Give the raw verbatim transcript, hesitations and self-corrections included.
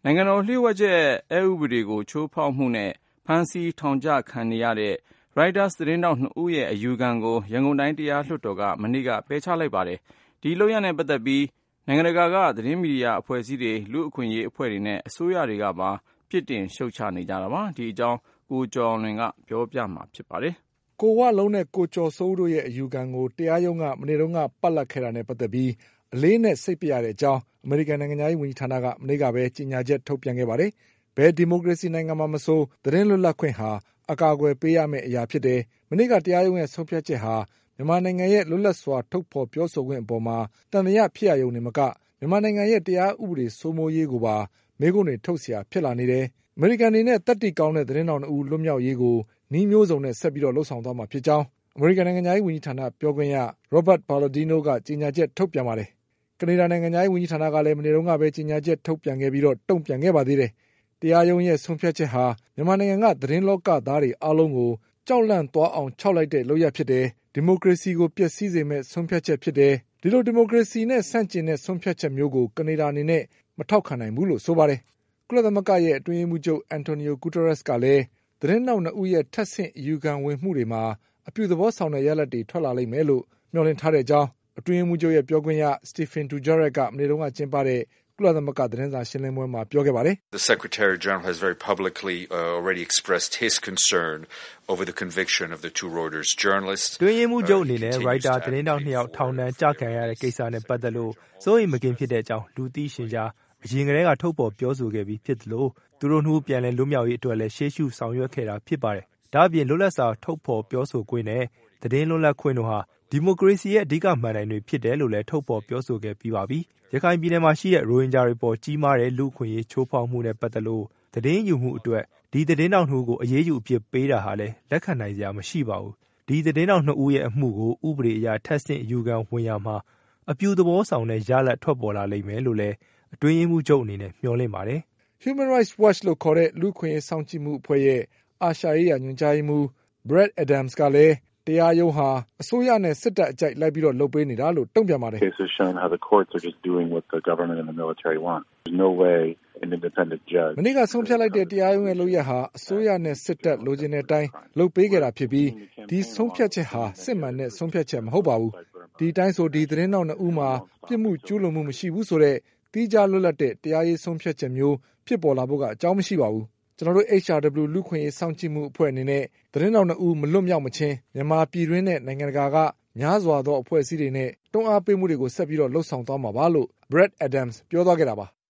နိုင်ငံတော်လျှို့ဝှက်ချက်အက်ဥပဒေကိုချိုးဖောက်မှုနဲ့ဖမ်းဆီးထောင်ချခံနေရတဲ့ Reuters သတင်းထောက်နှစ်ဦးရဲ့အယူခံကိုရန်ကုန်တိုင်းတရားလွှတ်တော်ကမနေ့ကပယ်ချလိုက်ပါတယ်။ဒီလုပ်ရပ်နဲ့ပတ်သက်ပြီးနိုင်ငံတကာကသတင်းမီဒီယာအဖွဲ့အစည်းတွေလူ့အခွင့်အရေးအဖွဲ့တွေနဲ့အစိုးရတွေကပါပြစ်တင်ရှုတ်ချနေကြတာပါ။ဒီအကြောင်းကိုကျော်လွင်ကပြောပြမှာဖြစ်ပါတယ်။ကိုဝလုံးနဲ့ကိုကျော်စိုးတို့ရဲ့အယူခံကိုတရားရုံးကမနေ့တုန်းကပတ်လက်ခဲ့တာနဲ့ပတ်သက်ပြီးအလေးနဲ့စိတ်ပြရတဲ့အကြောင်းအမေရိကန်နိုင်ငံသားရေးဝန်ကြီးဌာနကမနေ့ကပဲကြေညာချက်ထုတ်ပြန်ခဲ့ပါတယ်။ဘယ်ဒီမိုကရေစီနိုင်ငံမှာမဆိုသတင်းလွတ်လပ်ခွင့်ဟာအကာအကွယ်ပေးရမယ့်အရာဖြစ်တယ်။မနေ့ကတရားရုံးရဲ့ဆုံးဖြတ်ချက်ဟာမြန်မာနိုင်ငံရဲ့လွတ်လပ်စွာထုတ်ဖော်ပြောဆိုခွင့်အပေါ်မှာတန်တရားဖြစ်ရယုံနေမကမြန်မာနိုင်ငံရဲ့တရားဥပဒေစိုးမိုးရေးကိုပါမေးခွန်းတွေထုတ်เสียဖြစ်လာနေတယ်။အမေရိကန်တွေနဲ့တတ်တည်ကောင်းတဲ့သတင်းတော်အူလွတ်မြောက်ရေးကိုနှီးမျိုးစုံနဲ့ဆက်ပြီးတော့လှုပ်ဆောင်သွားမှာဖြစ်ကြောင်းအမေရိကန်နိုင်ငံသားရေးဝန်ကြီးဌာနပြောခွင့်ရ Robert Palladino ကကြေညာချက်ထုတ်ပြန်ပါတယ်။ကနေဒါနိုင်ငံသားရေးဝန်ကြီးဌာနကလည်းမနေ့တုန်းကပဲကြေညာချက်ထုတ်ပြန်ခဲ့ပြီးတော့တုံ့ပြန်ခဲ့ပါသေးတယ်။တရားရုံးရဲ့ဆုံးဖြတ်ချက်ဟာမြန်မာနိုင်ငံကသတင်းလောကသားတွေအားလုံးကိုကြောက်လန့်သွားအောင်ခြောက်လိုက်တဲ့လုပ်ရပ်ဖြစ်တယ်။ဒီမိုကရေစီကိုပျက်စီးစေမဲ့ဆုံးဖြတ်ချက်ဖြစ်တယ်။ဒီလိုဒီမိုကရေစီနဲ့ဆန့်ကျင်တဲ့ဆုံးဖြတ်ချက်မျိုးကိုကနေဒါအနေနဲ့မထောက်ခံနိုင်ဘူးလို့ဆိုပါတယ်။ကုလသမဂ္ဂရဲ့အတွင်းရေးမှူးချုပ်အန်တိုနီယိုဂူတာရက်စ်ကလည်းသတင်းနောက်နှစ်ဦးရဲ့ထပ်ဆင့်အယူခံဝင်မှုတွေမှာအပြုသဘောဆောင်တဲ့ရလဒ်တွေထွက်လာလိမ့်မယ်လို့မျှော်လင့်ထားတဲ့အကြောင်းအတွင်းရေးမှူးချုပ်ရဲ့ပြောခွင့်ရစတီဖင်ဒူဂျာရက်ကမနေ့တုန်းကကျင်းပတဲ့ကုလသမဂ္ဂသတင်းစာရှင်းလင်းပွဲမှာပြောခဲ့ပါတယ်။ The Secretary General has very publicly uh, already expressed his concern over the conviction of the two Reuters journalists. တွင်းရေးမှူးချုပ်အနေနဲ့ Reuters သတင်းတောက်နှစ်ယောက်ထောင်ဒဏ်ကြခံရတဲ့ကိစ္စနဲ့ပတ်သက်လို့စိုးရိမ်မကင်းဖြစ်တဲ့အကြောင်းလူသိရှင်ကြားအရင်ကတည်းကထုတ်ပေါ်ပြောဆိုခဲ့ပြီးဖြစ်သလိုသူတို့နှစ်ဦးပြန်လည်လွတ်မြောက်ရေးအတွက်လည်းရှေ့ရှုဆောင်ရွက်ခဲ့တာဖြစ်ပါတယ်။ဒါ့အပြင်လွတ်လပ်စွာထုတ်ဖော်ပြောဆိုခွင့်နဲ့သတင်းလွတ်လပ်ခွင့်တို့ဟာဒီမိုကရေစီရဲ့အဓိကမှန်တိုင်တွေဖြစ်တယ်လို့လည်းထုတ်ဖော်ပြောဆိုခဲ့ပြီးပါပြီ။ရခိုင်ပြည်နယ်မှာရှိတဲ့ရိုဟင်ဂျာတွေပေါ်ကြီးမားတဲ့လူ့အခွင့်အရေးချိုးဖောက်မှုနဲ့ပတ်သက်လို့သတင်းယူမှုအတွက်ဒီသတင်းတောက်နှစ်ဦးကိုအရေးယူအဖြစ်ပေးတာဟာလည်းလက်ခံနိုင်စရာမရှိပါဘူး။ဒီသတင်းတောက်နှစ်ဦးရဲ့အမှုကိုဥပဒေအရထပ်ဆင့်အယူခံဝင်ရမှာအပြုသဘောဆောင်တဲ့ရလဒ်ထွက်ပေါ်လာလိမ့်မယ်လို့လည်းအတွင်းရေးမှူးချုပ်အနေနဲ့မျှော်လင့်ပါတယ်။ Human Rights Watch လို့ခေါ်တဲ့လူ့အခွင့်အရေးစောင့်ကြည့်မှုအဖွဲ့ရဲ့အာရှရေးရာညွှန်ကြားရေးမှူး Brad Adams ကလည်းတရားရုံးဟာအစိုးရနဲ့စစ်တပ်အကြိုက်လိုက်ပြီးတော့လုပ်ပေးနေတာလို့တုံ့ပြန်ပါတယ်။ Cases have shown how the courts are just doing what the government and the military want. There's no way an independent judge. မနေ့ကဆုံးဖြတ်လိုက်တဲ့တရားရုံးရဲ့လုပ်ရပ်ဟာအစိုးရနဲ့စစ်တပ်လိုချင်တဲ့အတိုင်းလုပ်ပေးခဲ့တာဖြစ်ပြီးဒီဆုံးဖြတ်ချက်ဟာစစ်မှန်တဲ့ဆုံးဖြတ်ချက်မဟုတ်ပါဘူး။ဒီအတိုင်းဆိုဒီသတင်းတော်နှစ်ဦးမှာပြစ်မှုကျူးလွန်မှုမရှိဘူးဆိုတဲ့တိကျလွတ်လပ်တဲ့တရားရေးဆုံးဖြတ်ချက်မျိုးဖြစ်ပေါ်လာဖို့ကအကြောင်းမရှိပါဘူး။ကျွန်တော်တို့ H R W လူ့ခွင့်ရေးစောင့်ကြည့်မှုအဖွဲ့အနေနဲ့သတင်းတော်နှစ်ဦးမလွတ်မြောက်မချင်းမြန်မာပြည်တွင်းနဲ့နိုင်ငံတကာကများစွာသောအဖွဲ့အစည်းတွေနဲ့တွန်းအားပေးမှုတွေကိုဆက်ပြီးတော့လှုပ်ဆောင်သွားမှာပါလို့ Brad Adams ပြောသွားခဲ့တာပါ။